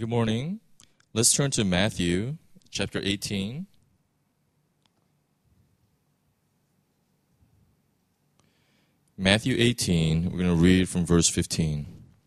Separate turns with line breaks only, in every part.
Good morning. Let's turn to Matthew chapter 18. Matthew 18, we're going to read from verse 15.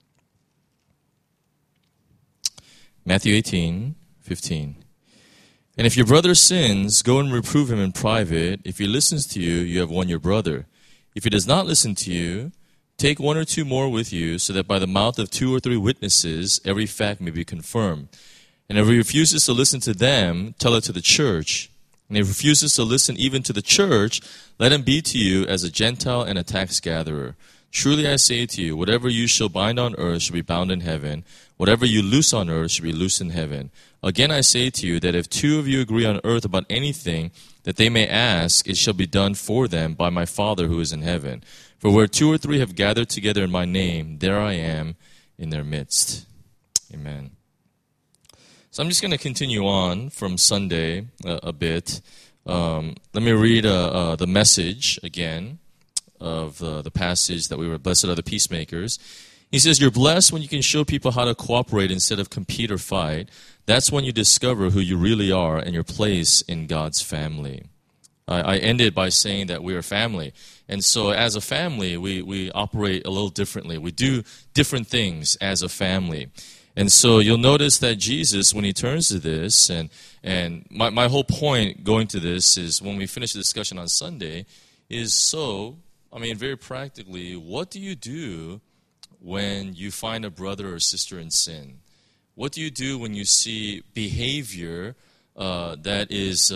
Matthew 18, 15. And if your brother sins, go and reprove him in private. If he listens to you, you have won your brother. If he does not listen to you, take one or two more with you, so that by the mouth of 2 or 3 witnesses every fact may be confirmed. And if he refuses to listen to them, tell it to the church. And if he refuses to listen even to the church, let him be to you as a Gentile and a tax gatherer. Truly I say to you, whatever you shall bind on earth shall be bound in heaven. Whatever you loose on earth shall be loosed in heaven. Again I say to you that if 2 of you agree on earth about anything that they may ask, it shall be done for them by my Father who is in heaven. For where 2 or 3 have gathered together in my name, there I am in their midst. Amen. So I'm just going to continue on from Sunday a bit. Let me read the message again of the passage that we were blessed are the peacemakers. He says, you're blessed when you can show people how to cooperate instead of compete or fight. That's when you discover who you really are and your place in God's family. I ended by saying that we are family. And so as a family, we operate a little differently. We do different things as a family. And so you'll notice that Jesus, when he turns to this, and my whole point going to this is when we finish the discussion on Sunday, is very practically, what do you do when you find a brother or sister in sin? What do you do when you see behavior that is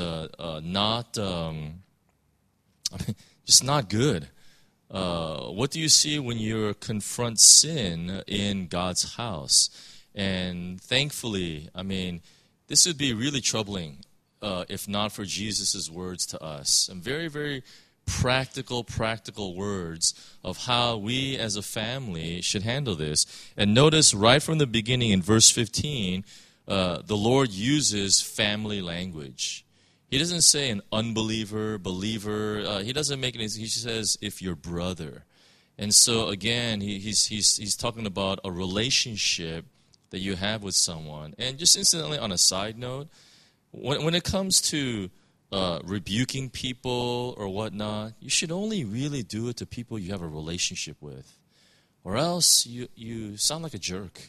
just not good? What do you see when you confront sin in God's house? And thankfully, this would be really troubling if not for Jesus' words to us. And very, very practical words of how we as a family should handle this. And notice right from the beginning in verse 15, the Lord uses family language. He doesn't say an unbeliever, believer. He doesn't make it. He says, if your brother. And so again, he's talking about a relationship that you have with someone. And just incidentally, on a side note, when it comes to rebuking people or whatnot, you should only really do it to people you have a relationship with, or else you sound like a jerk.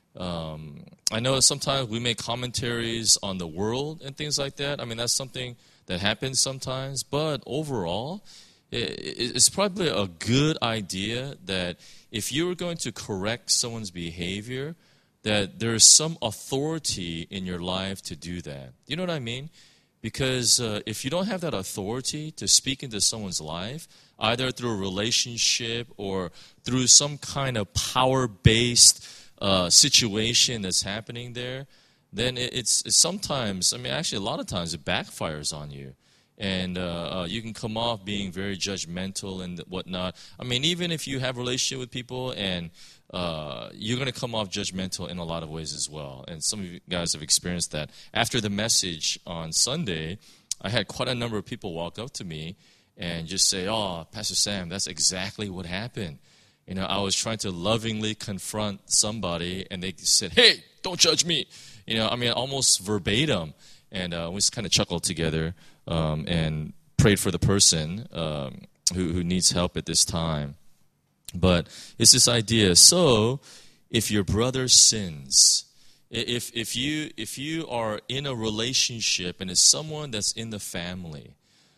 I know sometimes we make commentaries on the world and things like that. That's something that happens sometimes, but overall, it's probably a good idea that if you were going to correct someone's behavior, that there's some authority in your life to do that. You know what I mean? Because if you don't have that authority to speak into someone's life, either through a relationship or through some kind of power-based situation that's happening there, then it's sometimes, actually a lot of times it backfires on you. And you can come off being very judgmental and whatnot. Even if you have a relationship with people, and you're going to come off judgmental in a lot of ways as well. And some of you guys have experienced that. After the message on Sunday, I had quite a number of people walk up to me and just say, oh, Pastor Sam, that's exactly what happened. I was trying to lovingly confront somebody, and they said, hey, don't judge me. Almost verbatim. And we just kind of chuckled together and prayed for the person who needs help at this time. But it's this idea. So, if your brother sins, if you are in a relationship and it's someone that's in the family,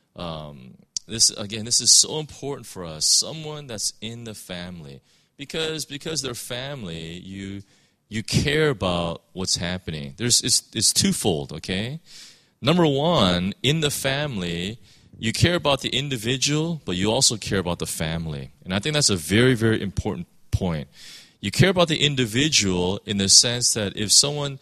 this is so important for us. Someone that's in the family, because they're family, you care about what's happening. It's twofold, okay? Number one, in the family, you care about the individual, but you also care about the family. And I think that's a very, very important point. You care about the individual in the sense that if someone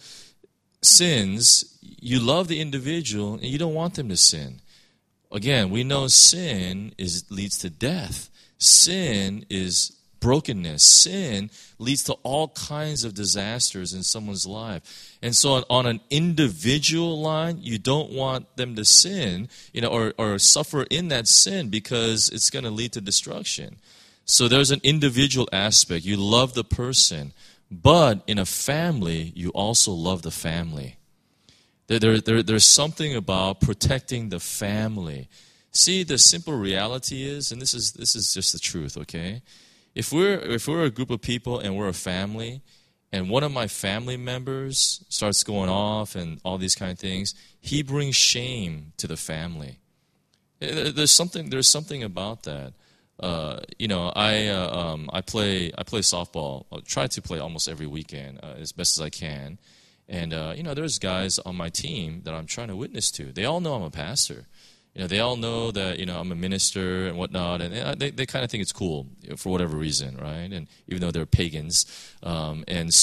sins, you love the individual and you don't want them to sin. Again, we know sin leads to death. Sin is brokenness. Sin leads to all kinds of disasters in someone's life. And so on an individual line, you don't want them to sin, or suffer in that sin, because it's going to lead to destruction. So there's an individual aspect. You love the person, But in a family, you also love the family. There's something about protecting the family. See, the simple reality is, and this is just the truth, okay? If we're a group of people and we're a family, and one of my family members starts going off and all these kind of things, he brings shame to the family. There's something about that. I play softball. I try to play almost every weekend as best as I can. And, there's guys on my team that I'm trying to witness to. They all know I'm a pastor. They all know that, I'm a minister and whatnot. And they kind of think it's cool for whatever reason, right? And even though they're pagans. In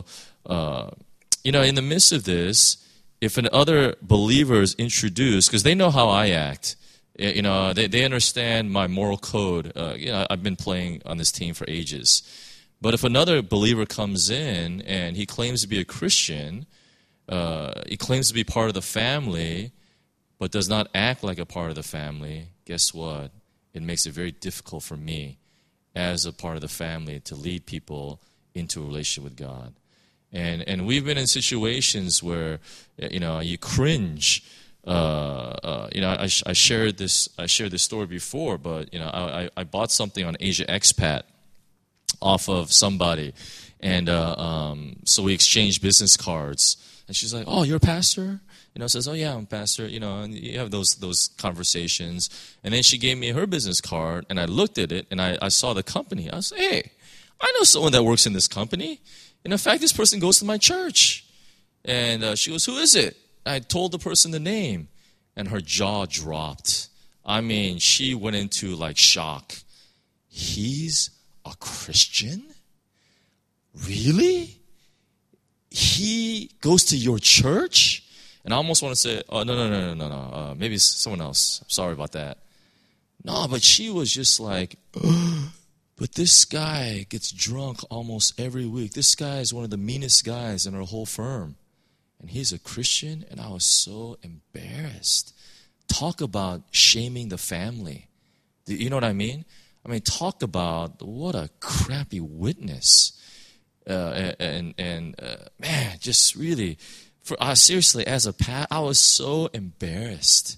the midst of this, if an other believer is introduced, because they know how I act, they understand my moral code. I've been playing on this team for ages. But if another believer comes in and he claims to be a Christian, he claims to be part of the family, but does not act like a part of the family, guess what? It makes it very difficult for me as a part of the family to lead people into a relationship with God. And we've been in situations where, you cringe. I shared this story before, but I bought something on Asia Expat off of somebody, and so we exchanged business cards. And she's like, "Oh, you're a pastor?" Says, "Oh yeah, I'm a pastor." And you have those conversations. And then she gave me her business card, and I looked at it, and I saw the company. I was like, "Hey, I know someone that works in this company. And in fact, this person goes to my church." And she goes, "Who is it?" I told the person the name, and her jaw dropped. I mean, she went into shock. "He's a Christian? Really? He goes to your church?" And I almost want to say, "Oh, no. Maybe it's someone else. I'm sorry about that." No, but she was just like, "But this guy gets drunk almost every week. This guy is one of the meanest guys in our whole firm. And he's a Christian?" And I was so embarrassed. Talk about shaming the family. You know what I mean? Talk about what a crappy witness. Man, just really, seriously, as a I was so embarrassed.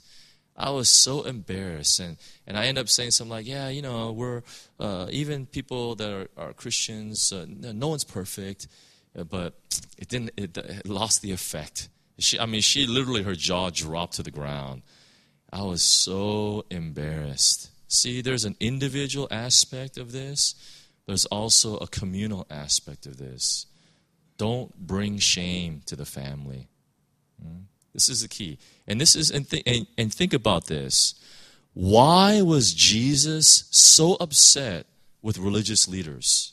And I end up saying something like, "Yeah, we're, even people that are Christians, no one's perfect." But it lost the effect. She literally, her jaw dropped to the ground. I was so embarrassed. See, there's an individual aspect of this. There's also a communal aspect of this. Don't bring shame to the family. This is the key. And think about this. Why was Jesus so upset with religious leaders?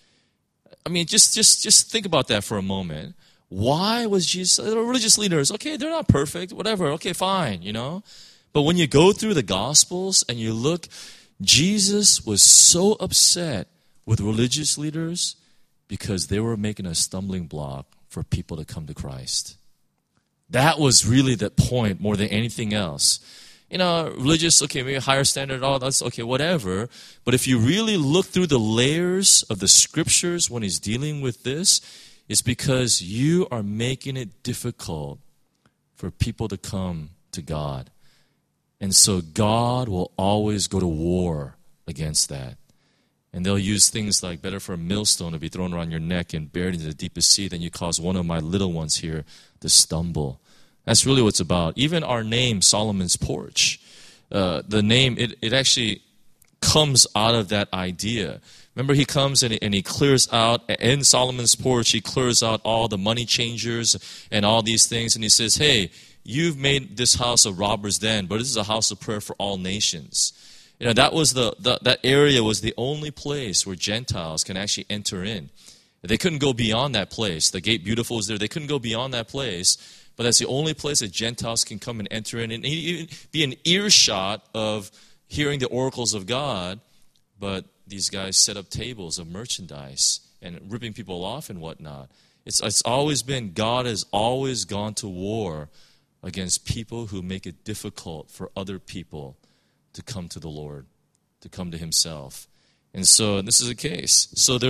Just think about that for a moment. Why was Jesus, the religious leaders, okay, they're not perfect, whatever, okay, fine, But when you go through the Gospels and you look, Jesus was so upset with religious leaders because they were making a stumbling block for people to come to Christ. That was really the point more than anything else. Religious, okay, maybe higher standard, all that's okay, whatever. But if you really look through the layers of the scriptures when he's dealing with this, it's because you are making it difficult for people to come to God. And so God will always go to war against that. And they'll use things like, better for a millstone to be thrown around your neck and buried into the deepest sea than you cause one of my little ones here to stumble. That's really what it's about. Even our name, Solomon's Porch, the name, it actually comes out of that idea. Remember, he comes and he clears out, in Solomon's Porch, he clears out all the money changers and all these things, and he says, "Hey, you've made this house a robber's den, but this is a house of prayer for all nations." That was that area was the only place where Gentiles can actually enter in. They couldn't go beyond that place. The Gate Beautiful was there. They couldn't go beyond that place. But that's the only place that Gentiles can come and enter in and even be an earshot of hearing the oracles of God. But these guys set up tables of merchandise and ripping people off and whatnot. It's always been, God has always gone to war against people who make it difficult for other people to come to the Lord, to come to himself. And so this is the case. So there's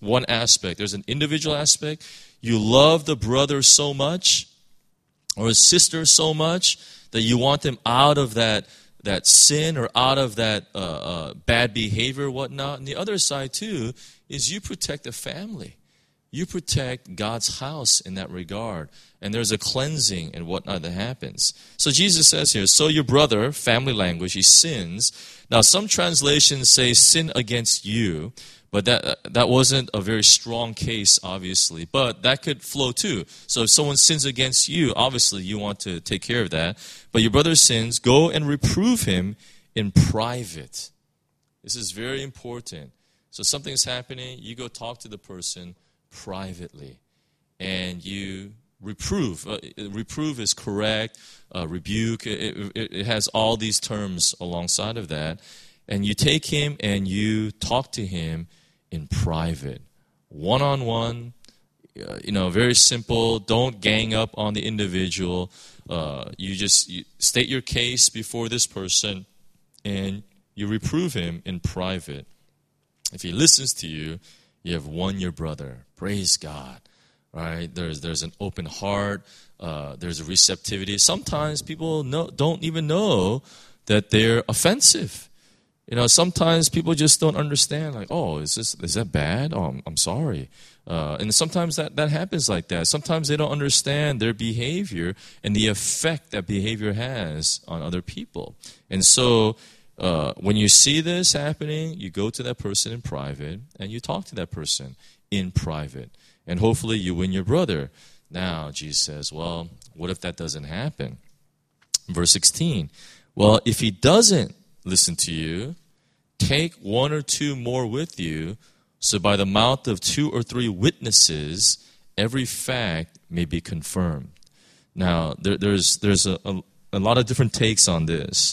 one aspect. There's an individual aspect. You love the brother so much or a sister so much that you want them out of that sin or out of that bad behavior or whatnot. And the other side, too, is you protect the family. You protect God's house in that regard. And there's a cleansing and whatnot that happens. So Jesus says here, so your brother, family language, he sins. Now, some translations say sin against you. But that wasn't a very strong case, obviously. But that could flow too. So if someone sins against you, obviously you want to take care of that. But your brother sins, go and reprove him in private. This is very important. So something's happening, you go talk to the person privately. And you reprove. Reprove is correct. Rebuke, it has all these terms alongside of that. And you take him and you talk to him in private, one-on-one, very simple. Don't gang up on the individual. You state your case before this person, and you reprove him in private. If he listens to you, you have won your brother. Praise God. Right? There's an open heart. There's a receptivity. Sometimes people don't even know that they're offensive. Sometimes people just don't understand, like, oh, is that bad? Oh, I'm sorry. And sometimes that happens like that. Sometimes they don't understand their behavior and the effect that behavior has on other people. And so when you see this happening, you go to that person in private and you talk to that person in private. And hopefully you win your brother. Now, Jesus says, well, what if that doesn't happen? Verse 16, well, if he doesn't listen to you, take one or two more with you, so by the mouth of 2 or 3 witnesses, every fact may be confirmed. Now, there's a lot of different takes on this.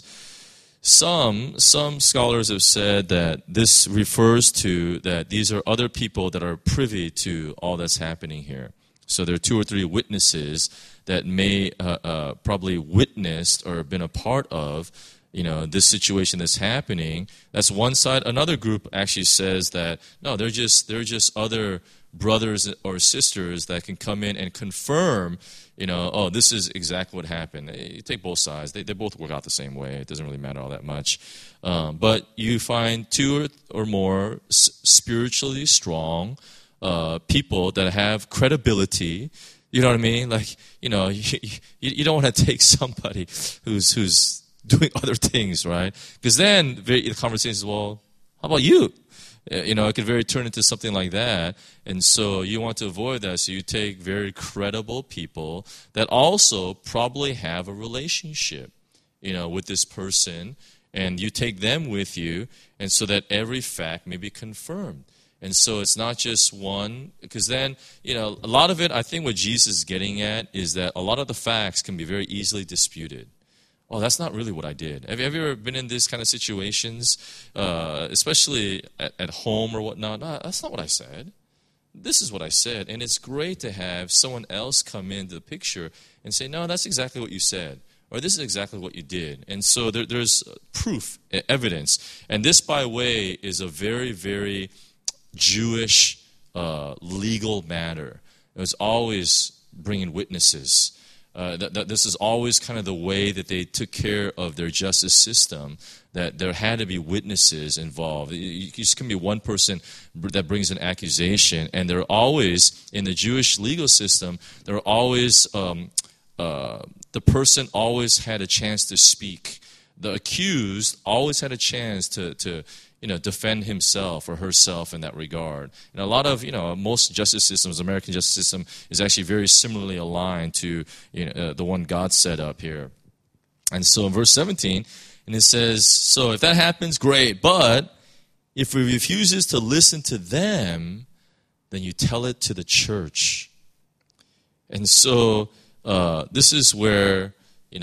Some scholars have said that this refers to that these are other people that are privy to all that's happening here. So there are 2 or 3 witnesses that may probably witnessed or been a part of this situation that's happening. That's one side. Another group actually says that, no, they're just other brothers or sisters that can come in and confirm, oh, this is exactly what happened. You take both sides. They both work out the same way. It doesn't really matter all that much. But you find 2 or more spiritually strong people that have credibility. You know what I mean? Like, you don't want to take somebody who's doing other things, right? Because then the conversation is, well, how about you? It could very turn into something like that. And so you want to avoid that. So you take very credible people that also probably have a relationship, with this person. And you take them with you, and so that every fact may be confirmed. And so it's not just one, because then, a lot of it, I think what Jesus is getting at is that a lot of the facts can be very easily disputed. Oh, that's not really what I did. Have you ever been in these kind of situations, especially at home or whatnot? No, that's not what I said. This is what I said. And it's great to have someone else come into the picture and say, no, that's exactly what you said. Or this is exactly what you did. And so there's proof, evidence. And this, by the way, is a very, very Jewish legal matter. It was always bringing witnesses. This is always kind of the way that they took care of their justice system, that there had to be witnesses involved. You just can be one person that brings an accusation, and they're always, in the Jewish legal system, there are always, the person always had a chance to speak. The accused always had a chance to defend himself or herself in that regard. And a lot of, most justice systems, American justice system, is actually very similarly aligned to the one God set up here. And so in verse 17, and it says, so if that happens, great. But if he refuses to listen to them, then you tell it to the church. And so this is where,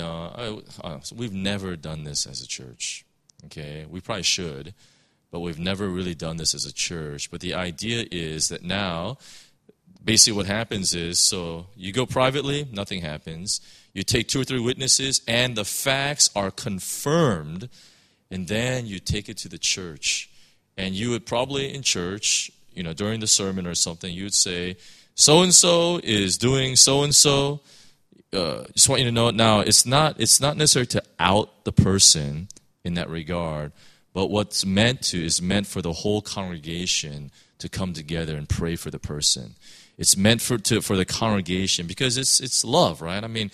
we've never done this as a church. Okay, we probably should. But we've never really done this as a church. But the idea is that now, basically what happens is, so you go privately, nothing happens. You take 2 or 3 witnesses, and the facts are confirmed, and then you take it to the church. And you would probably, in church, during the sermon or something, you would say, so-and-so is doing so-and-so. Just want you to know now, it's not necessary to out the person in that regard, but what's is meant for the whole congregation to come together and pray for the person. It's meant for the congregation because it's love, right? I mean,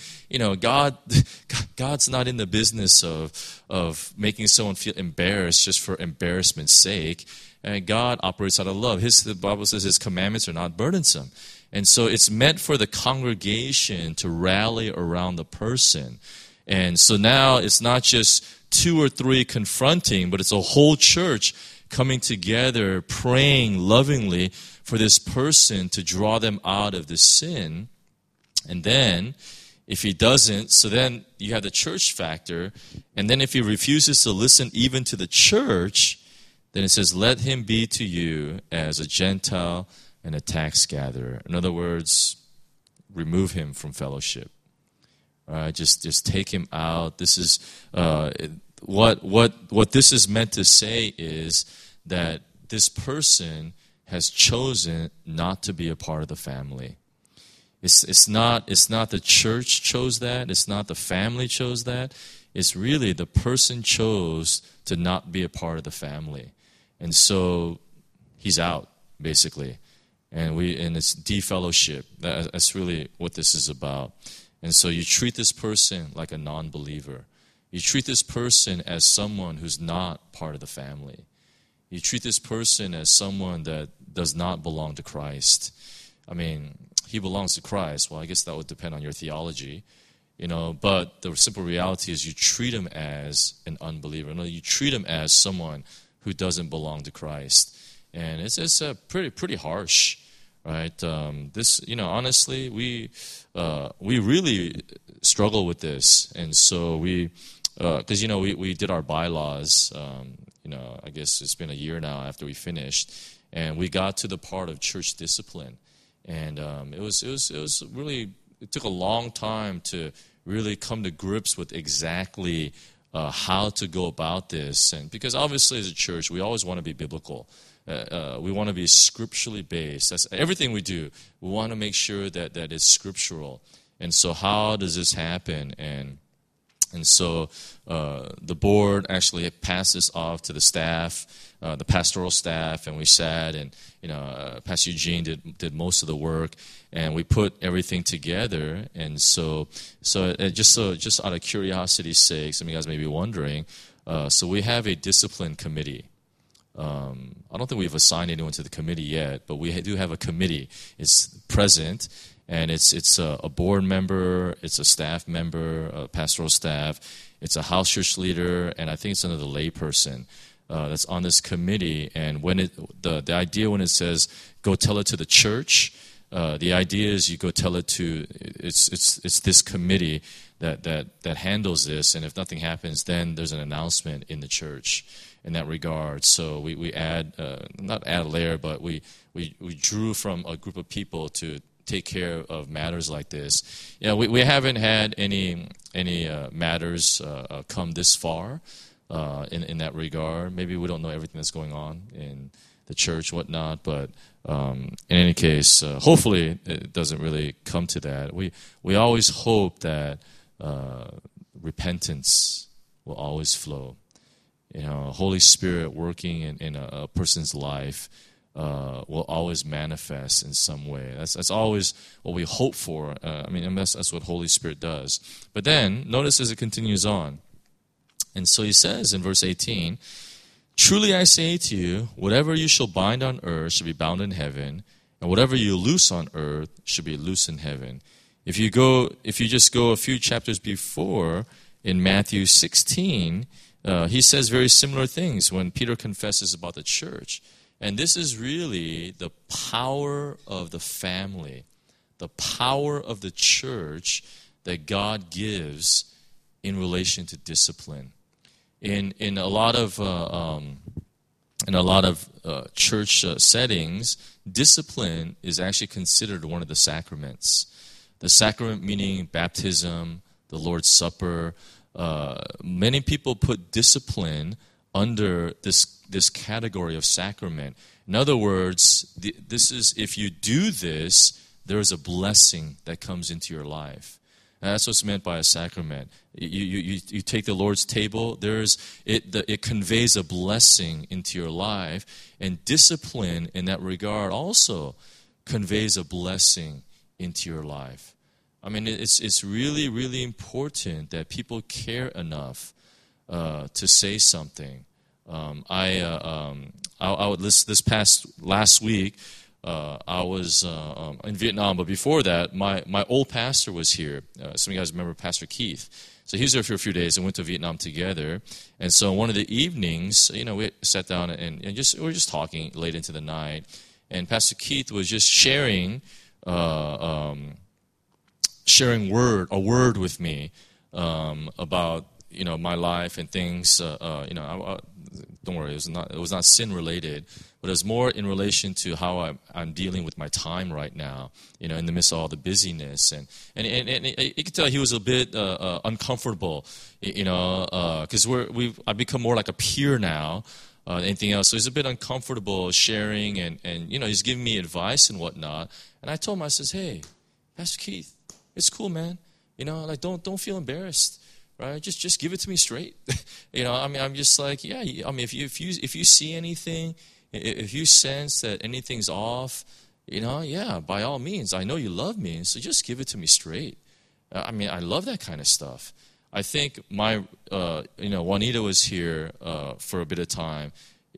God's not in the business of making someone feel embarrassed just for embarrassment's sake. And God operates out of love. The Bible says His commandments are not burdensome. And so it's meant for the congregation to rally around the person. And so now it's not just 2 or 3 confronting, but it's a whole church coming together, praying lovingly for this person to draw them out of the sin. And then, if he doesn't, so then you have the church factor. And then if he refuses to listen even to the church, then it says, let him be to you as a Gentile and a tax gatherer. In other words, remove him from fellowship. All right, just take him out. This is what this is meant to say is that this person has chosen not to be a part of the family. It's not the church chose that. It's not the family chose that. It's really the person chose to not be a part of the family, and so he's out basically, and it's defellowship. That's really what this is about. And so you treat this person like a non-believer. You treat this person as someone who's not part of the family. You treat this person as someone that does not belong to Christ. I mean, he belongs to Christ. Well, I guess that would depend on your theology, but the simple reality is you treat him as an unbeliever. No, you treat him as someone who doesn't belong to Christ. And it's pretty harsh, right? Honestly, we really struggle with this. And so because we did our bylaws, I guess it's been a year now after we finished, and we got to the part of church discipline, and it took a long time to really come to grips with exactly how to go about this, and because obviously as a church we always want to be biblical. We want to be scripturally based. That's everything we do. We want to make sure that it's scriptural. And so how does this happen? And so the board actually passed this off to the staff, the pastoral staff, and we sat, and Pastor Eugene did most of the work, and we put everything together. And so just out of curiosity's sake, some of you guys may be wondering, so we have a discipline committee. I don't think we've assigned anyone to the committee yet, but we do have a committee. It's present. And it's a board member, it's a staff member, a pastoral staff, it's a house church leader, and I think it's another lay person that's on this committee. And when the idea when it says go tell it to the church, the idea is you go tell it to it's this committee that handles this, and if nothing happens, then there's an announcement in the church in that regard. So we not add a layer, but we drew from a group of people to take care of matters like this. We haven't had any matters come this far in that regard. Maybe we don't know everything that's going on in the church, whatnot, but in any case, hopefully it doesn't really come to that. We always hope that repentance will always flow. Holy Spirit working in a person's life will always manifest in some way. That's always what we hope for. And that's what Holy Spirit does. But then, notice as it continues on. And so he says in verse 18, truly I say to you, whatever you shall bind on earth shall be bound in heaven, and whatever you loose on earth shall be loosed in heaven. If you just go a few chapters before, in Matthew 16, he says very similar things when Peter confesses about the church. And this is really the power of the family, the power of the church that God gives in relation to discipline. In a lot of church settings, discipline is actually considered one of the sacraments. The sacrament meaning baptism, the Lord's Supper. Many people put discipline under this category of sacrament. In other words, this is, if you do this, there is a blessing that comes into your life. And that's what's meant by a sacrament. You take the Lord's table, it conveys a blessing into your life, and discipline in that regard also conveys a blessing into your life. I mean, it's really, really important that people care enough to say something. Last week, I was in Vietnam, but before that, my old pastor was here. Some of you guys remember Pastor Keith. So he was there for a few days and went to Vietnam together. And so one of the evenings, we sat down and we were just talking late into the night. And Pastor Keith was just sharing a word with me about my life and things. Don't worry, it was not sin related, but it was more in relation to how I'm dealing with my time right now. In the midst of all the busyness, and you could tell he was a bit uncomfortable. Because I've become more like a peer now. Anything else? So he's a bit uncomfortable sharing, and he's giving me advice and whatnot. And I told him, I says, "Hey, Pastor Keith, it's cool, man. Don't feel embarrassed, right? Just give it to me straight. I'm just like, yeah. If you see anything, if you sense that anything's off, yeah, by all means, I know you love me, so just give it to me straight. I love that kind of stuff." I think Juanita was here for a bit of time.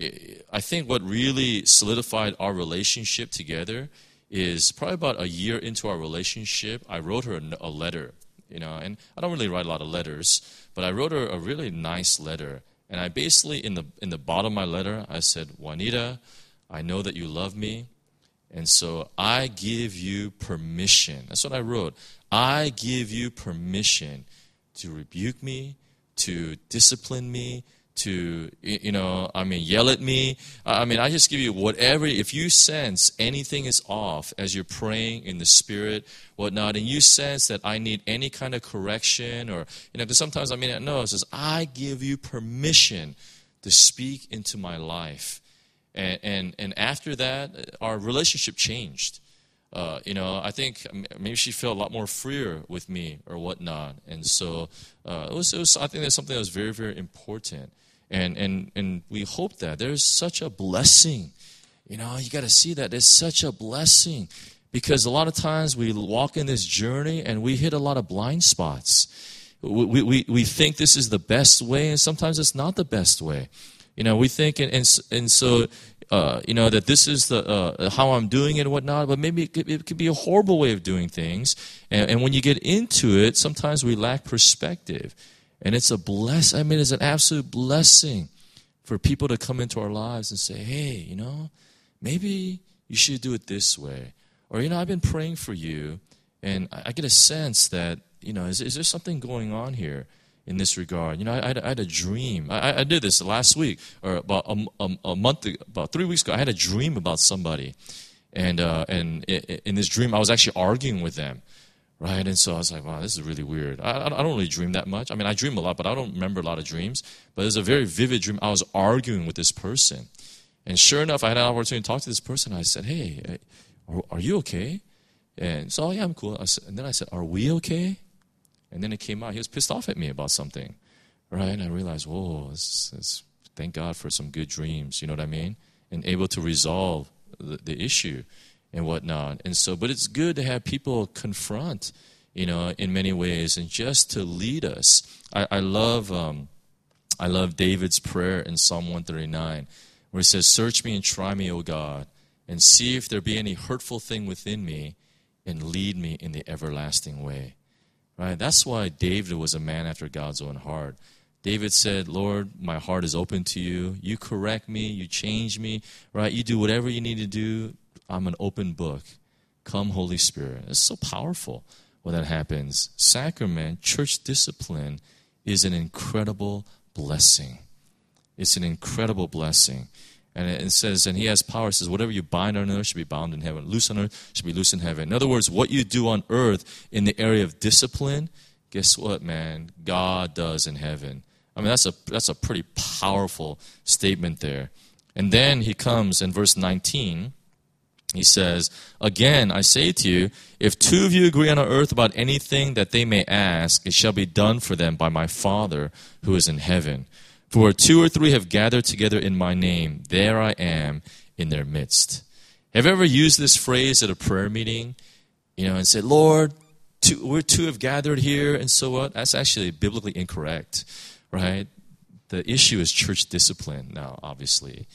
I think what really solidified our relationship together is probably about a year into our relationship, I wrote her a letter, and I don't really write a lot of letters, but I wrote her a really nice letter. And I basically, in the bottom of my letter, I said, "Juanita, I know that you love me, and so I give you permission." That's what I wrote. "I give you permission to rebuke me, to discipline me, to, yell at me. I just give you whatever. If you sense anything is off as you're praying in the Spirit, whatnot, and you sense that I need any kind of correction, or, because sometimes it says, I give you permission to speak into my life. And after that, our relationship changed. I think maybe she felt a lot more freer with me or whatnot. And so it was I think that's something that was very, very important. And we hope that there's such a blessing. You got to see that there's such a blessing, because a lot of times we walk in this journey and we hit a lot of blind spots. We think this is the best way, and sometimes it's not the best way. We think, and so that this is the how I'm doing it and whatnot, but maybe it could be a horrible way of doing things. And when you get into it, sometimes we lack perspective. And it's it's an absolute blessing for people to come into our lives and say, "Hey, maybe you should do it this way." Or, I've been praying for you, and I get a sense that, is there something going on here in this regard? I had a dream. I did this last week, or about a month ago, about 3 weeks ago. I had a dream about somebody. And in this dream, I was actually arguing with them. Right? And so I was like, wow, this is really weird. I don't really dream that much. I dream a lot, but I don't remember a lot of dreams. But it was a very vivid dream. I was arguing with this person. And sure enough, I had an opportunity to talk to this person. I said, "Hey, are you okay?" And so, "Yeah, I'm cool." And then I said, "Are we okay?" And then it came out. He was pissed off at me about something. Right? And I realized, whoa, thank God for some good dreams. You know what I mean? And able to resolve the issue and whatnot. And so, but it's good to have people confront, in many ways, and just to lead us. I love David's prayer in Psalm 139, where it says, "Search me and try me, O God, and see if there be any hurtful thing within me, and lead me in the everlasting way." Right? That's why David was a man after God's own heart. David said, "Lord, my heart is open to you. You correct me, you change me, right? You do whatever you need to do. I'm an open book. Come, Holy Spirit." It's so powerful when that happens. Sacrament, church discipline, is an incredible blessing. It's an incredible blessing. And it says, and he has power. It says, whatever you bind on earth should be bound in heaven. Loose on earth should be loose in heaven. In other words, what you do on earth in the area of discipline, guess what, man? God does in heaven. I mean, that's a pretty powerful statement there. And then he comes in verse 19. He says, "Again, I say to you, if two of you agree on earth about anything that they may ask, it shall be done for them by my Father who is in heaven. For where two or three have gathered together in my name, there I am in their midst." Have you ever used this phrase at a prayer meeting, and said, "Lord, where two have gathered here," and so what? That's actually biblically incorrect, right? The issue is church discipline now, obviously.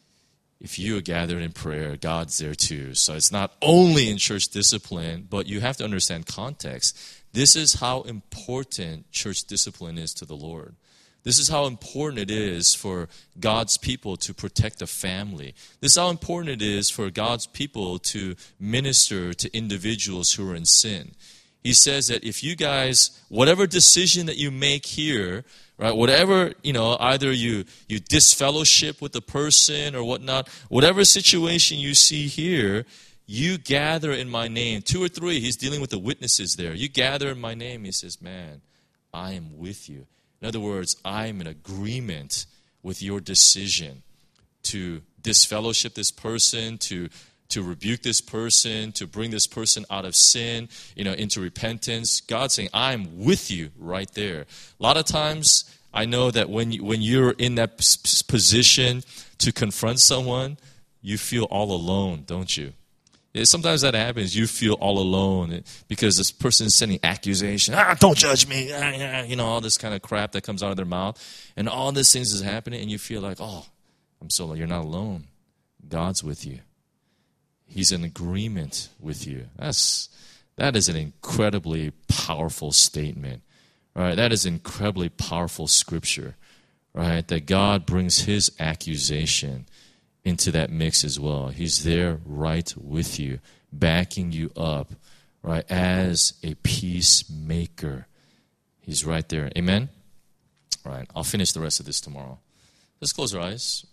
If you are gathered in prayer, God's there too. So it's not only in church discipline, but you have to understand context. This is how important church discipline is to the Lord. This is how important it is for God's people to protect the family. This is how important it is for God's people to minister to individuals who are in sin. He says that if you guys, whatever decision that you make here, right, whatever, either you disfellowship with the person or whatnot, whatever situation you see here, you gather in my name. 2 or 3, he's dealing with the witnesses there. You gather in my name, he says, man, I am with you. In other words, I am in agreement with your decision to disfellowship this person, to rebuke this person, to bring this person out of sin, into repentance. God's saying, I'm with you right there. A lot of times, I know that when you're in that position to confront someone, you feel all alone, don't you? Sometimes that happens. You feel all alone because this person is sending accusation. Don't judge me. All this kind of crap that comes out of their mouth. And all these things is happening, and you feel like, I'm so alone. You're not alone. God's with you. He's in agreement with you. That is an incredibly powerful statement. Right? That is incredibly powerful scripture. Right? That God brings his accusation into that mix as well. He's there right with you, backing you up, right, as a peacemaker. He's right there. Amen? All right, I'll finish the rest of this tomorrow. Let's close our eyes.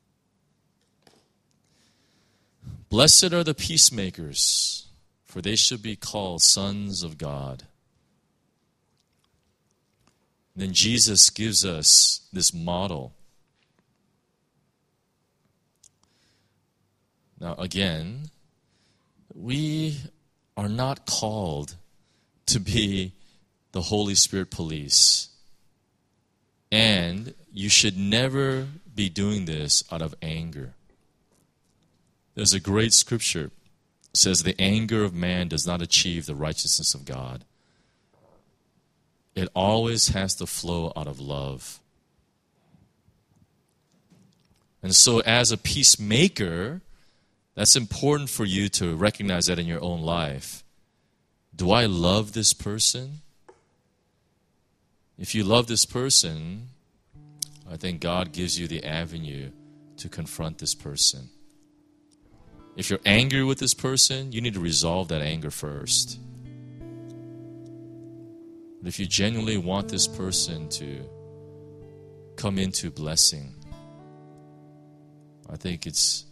Blessed are the peacemakers, for they shall be called sons of God. Then Jesus gives us this model. Now, again, we are not called to be the Holy Spirit police. And you should never be doing this out of anger. There's a great scripture. It says, the anger of man does not achieve the righteousness of God. It always has to flow out of love. And so as a peacemaker, that's important for you to recognize that in your own life. Do I love this person? If you love this person, I think God gives you the avenue to confront this person. If you're angry with this person, you need to resolve that anger first. But if you genuinely want this person to come into blessing, I think it's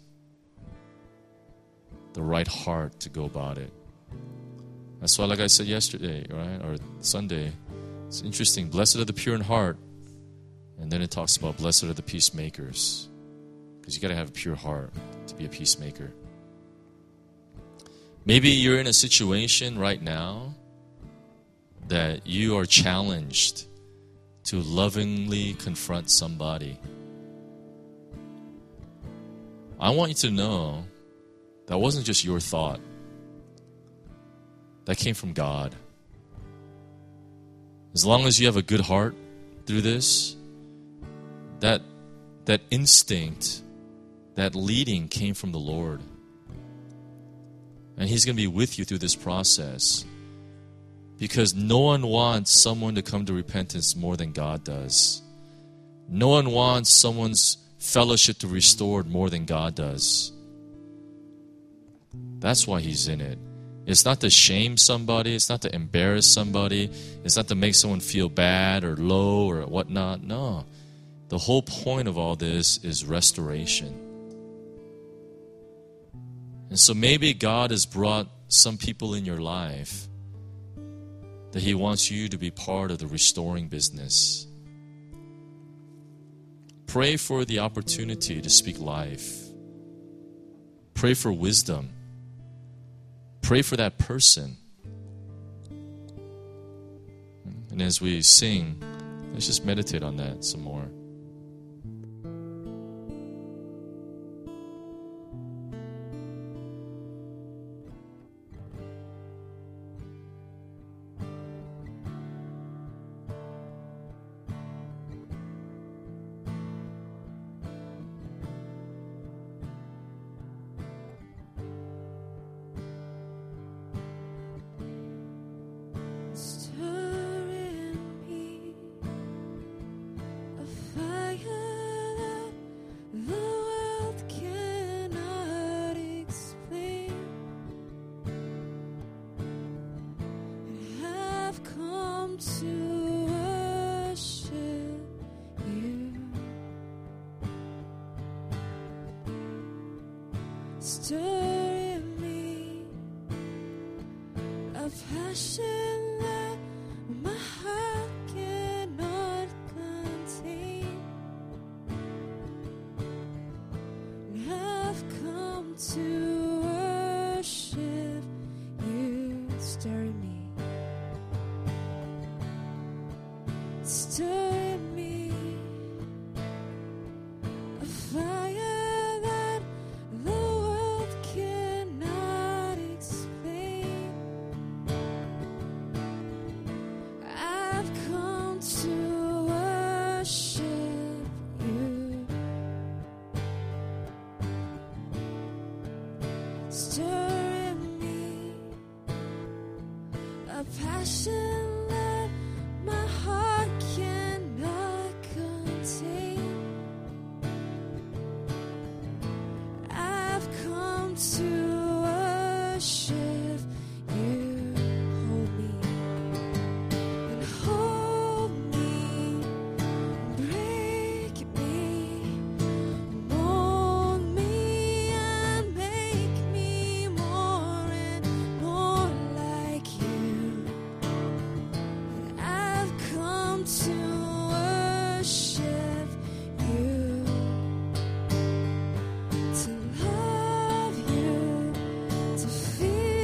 the right heart to go about it. That's why, like I said yesterday, right, or Sunday, it's interesting. Blessed are the pure in heart. And then it talks about blessed are the peacemakers. Because you got to have a pure heart to be a peacemaker. Maybe you're in a situation right now that you are challenged to lovingly confront somebody. I want you to know that wasn't just your thought. That came from God. As long as you have a good heart through this, that instinct, that leading came from the Lord. And He's going to be with you through this process. Because no one wants someone to come to repentance more than God does. No one wants someone's fellowship to be restored more than God does. That's why He's in it. It's not to shame somebody. It's not to embarrass somebody. It's not to make someone feel bad or low or whatnot. No. The whole point of all this is restoration. And so maybe God has brought some people in your life that He wants you to be part of the restoring business. Pray for the opportunity to speak life. Pray for wisdom. Pray for that person. And as we sing, let's just meditate on that some more.
Stir in me a passion that my heart cannot contain. I've come to worship you. Stir in me. Stir in me a fire that the world cannot explain. I've come to worship you. Stir in me a passion that my heart cannot contain. I've come to worship you. Hold me and hold me, break me, mold me and make me more and more like you. I've come to worship you, to love you, to feel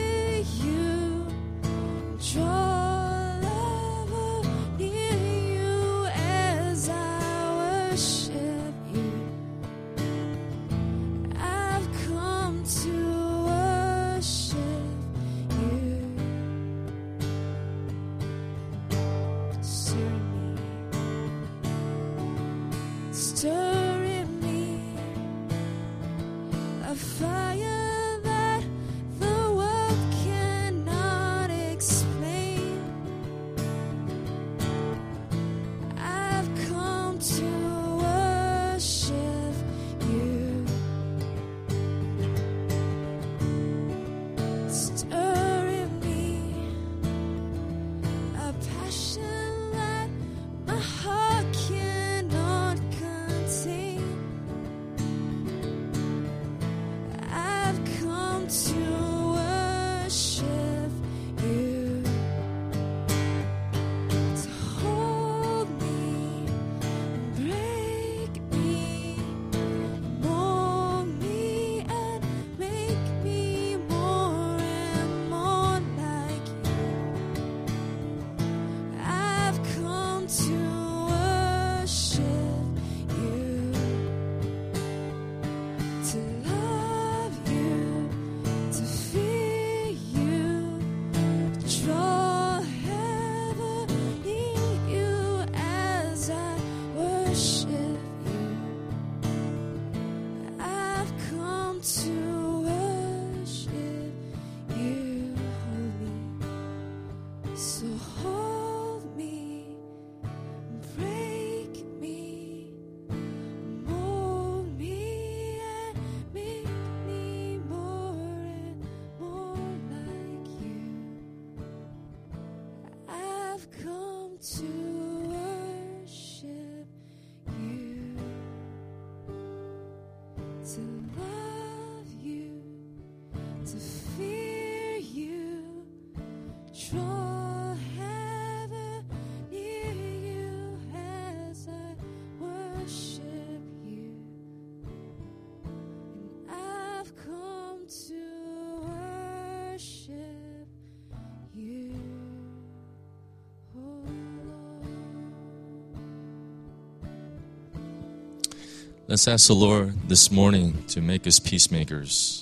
Let's ask the Lord this morning to make us peacemakers.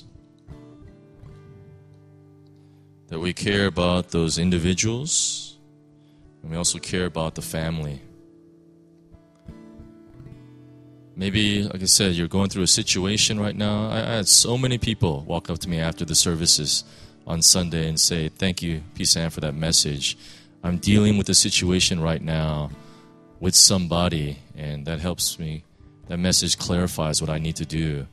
That we care about those individuals, and we also care about the family. Maybe, like I said, you're going through a situation right now. I had so many people walk up to me after the services on Sunday and say, "Thank you, Peace Ann, for that message. I'm dealing with a situation right now with somebody, and that helps me. That message clarifies what I need to do."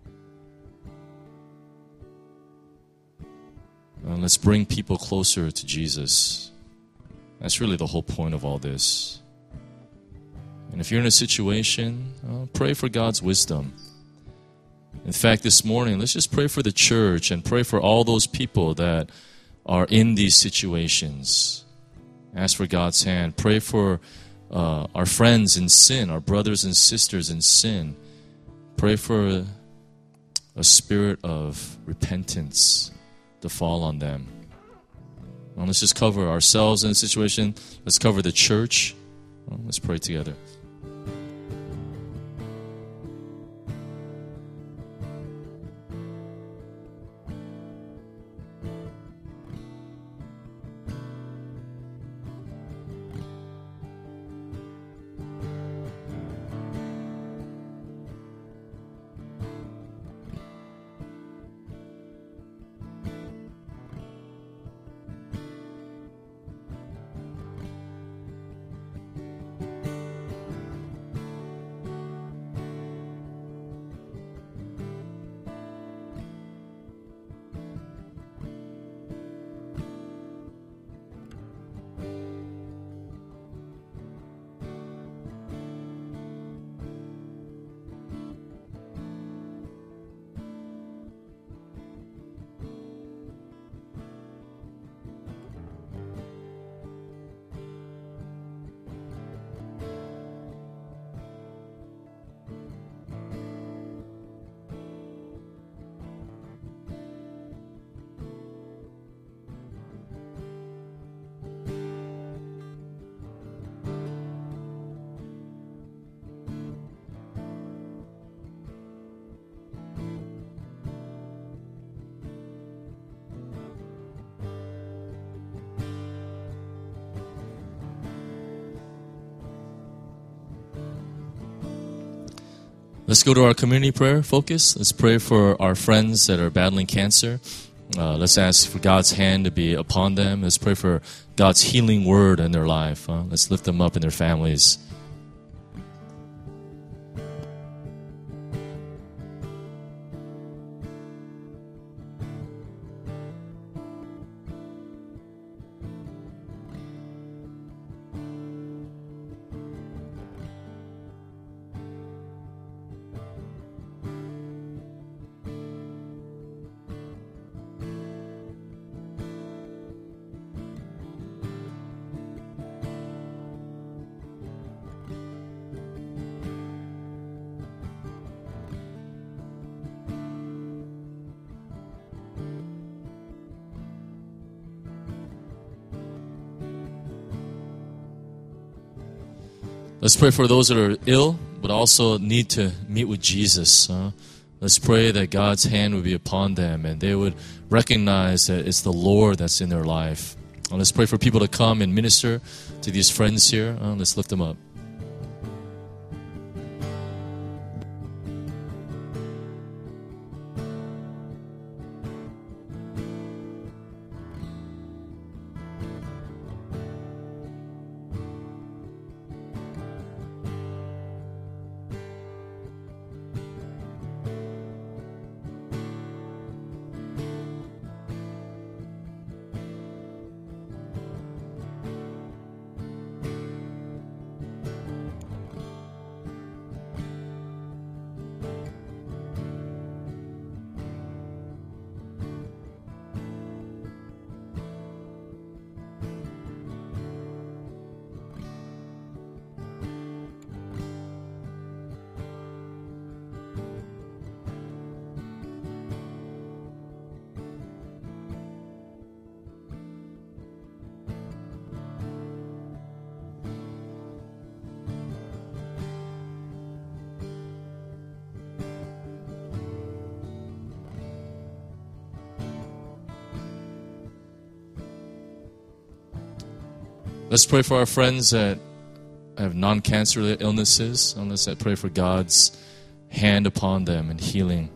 Let's bring people closer to Jesus. That's really the whole point of all this. And if you're in a situation, pray for God's wisdom. In fact, this morning, let's just pray for the church and pray for all those people that are in these situations. Ask for God's hand. Pray for our friends in sin, our brothers and sisters in sin. Pray for a spirit of repentance to fall on them. Well, let's just cover ourselves in the situation. Let's cover the church. Well, let's pray together. Let's go to our community prayer focus. Let's pray for our friends that are battling cancer. Let's ask for God's hand to be upon them. Let's pray for God's healing word in their life. Let's lift them up in their families. Let's pray for those that are ill, but also need to meet with Jesus. Let's pray that God's hand would be upon them and they would recognize that it's the Lord that's in their life. Let's pray for people to come and minister to these friends here. Let's lift them up. Let's pray for our friends that have non-cancer illnesses. And let's pray for God's hand upon them and healing.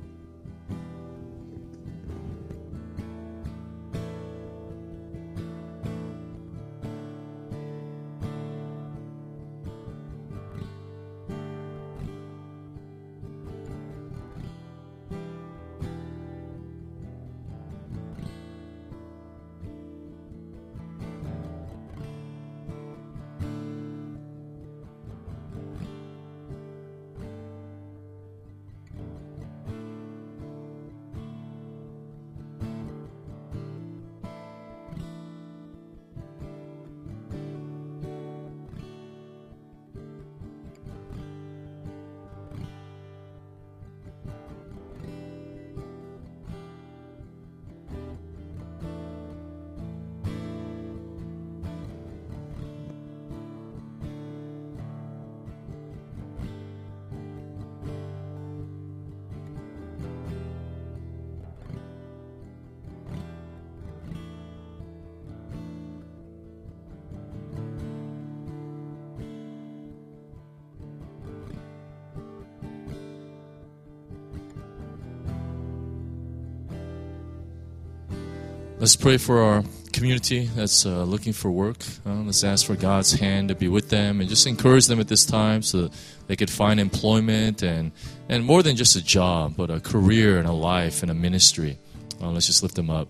Let's pray for our community that's looking for work. Let's ask for God's hand to be with them and just encourage them at this time so that they could find employment and more than just a job, but a career and a life and a ministry. Let's just lift them up.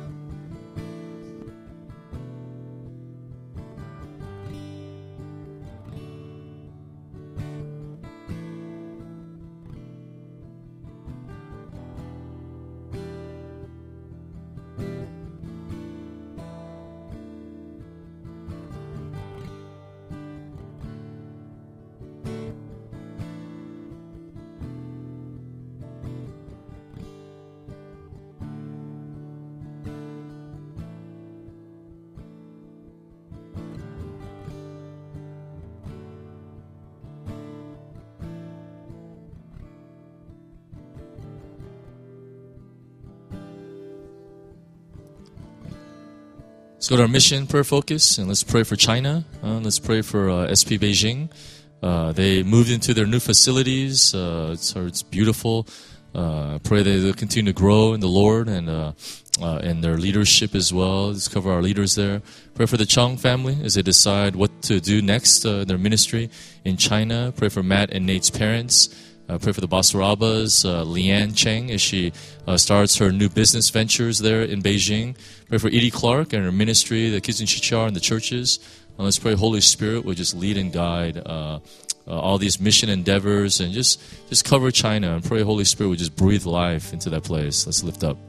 Let's go to our mission prayer focus and let's pray for China. Let's pray for SP Beijing. They moved into their new facilities. It's beautiful. Pray that they'll continue to grow in the Lord and their leadership as well. Let's cover our leaders there. Pray for the Chung family as they decide what to do next in their ministry in China. Pray for Matt and Nate's parents. Pray for the Basarabas, Leanne Cheng, as she starts her new business ventures there in Beijing. Pray for Edie Clark and her ministry, the Kids in Chichar and the churches. And let's pray Holy Spirit will just lead and guide all these mission endeavors and just cover China and pray Holy Spirit will just breathe life into that place. Let's lift up.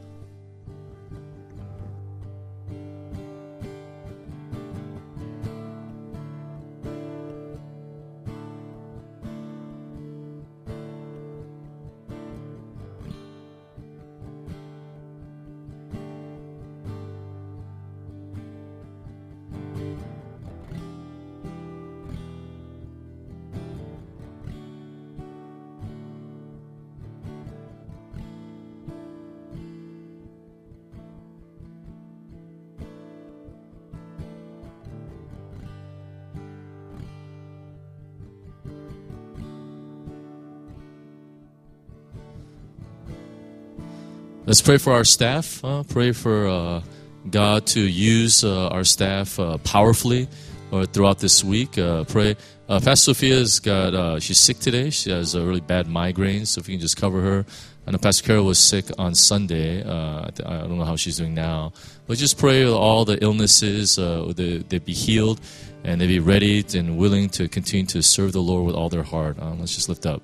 Let's pray for our staff. Pray for God to use our staff powerfully throughout this week. Pray. Pastor Sophia's got, she's sick today. She has a really bad migraine, so if you can just cover her. I know Pastor Carol was sick on Sunday. I don't know how she's doing now. But just pray all the illnesses, they be healed, and they be ready and willing to continue to serve the Lord with all their heart. Let's just lift up.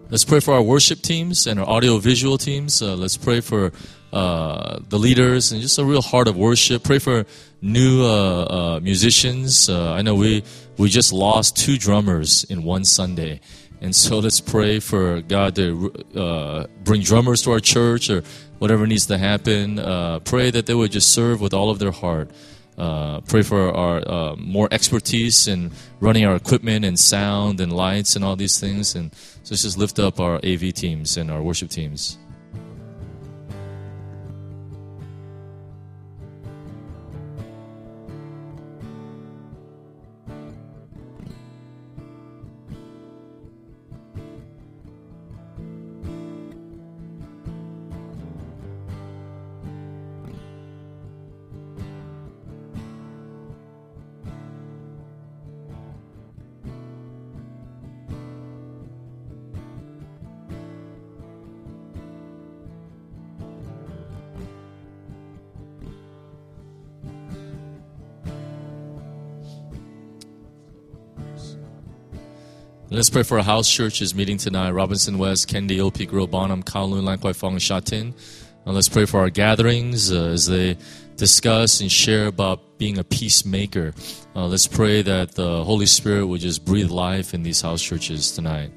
Let's pray for our worship teams and our audio-visual teams. Let's pray for the leaders and just a real heart of worship. Pray for new musicians. I know we just lost 2 drummers in one Sunday. And so let's pray for God to bring drummers to our church or whatever needs to happen. Pray that they would just serve with all of their heart. Pray for our more expertise in running our equipment and sound and lights and all these things. And so let's just lift up our AV teams and our worship teams. Let's pray for our house churches meeting tonight. Robinson West, Kendi, Opi, Gro, Bonham, Kowloon, Lan Kwai Fong, and Sha Tin. Let's pray for our gatherings as they discuss and share about being a peacemaker. Let's pray that the Holy Spirit would just breathe life in these house churches tonight.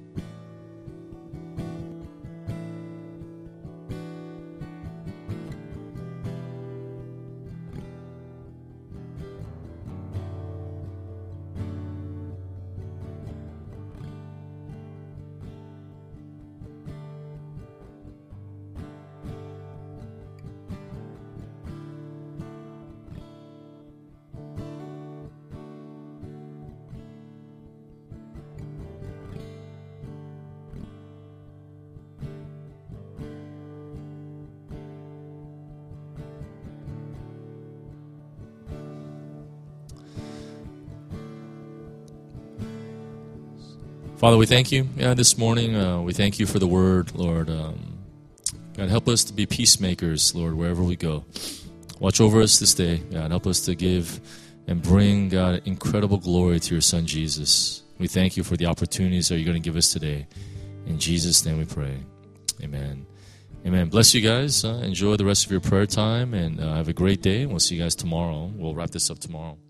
Father, we thank you this morning. We thank you for the word, Lord. God, help us to be peacemakers, Lord, wherever we go. Watch over us this day. God, help us to give and bring, God, incredible glory to your Son, Jesus. We thank you for the opportunities that you're going to give us today. In Jesus' name we pray. Amen. Amen. Bless you guys. Enjoy the rest of your prayer time and have a great day. We'll see you guys tomorrow. We'll wrap this up tomorrow.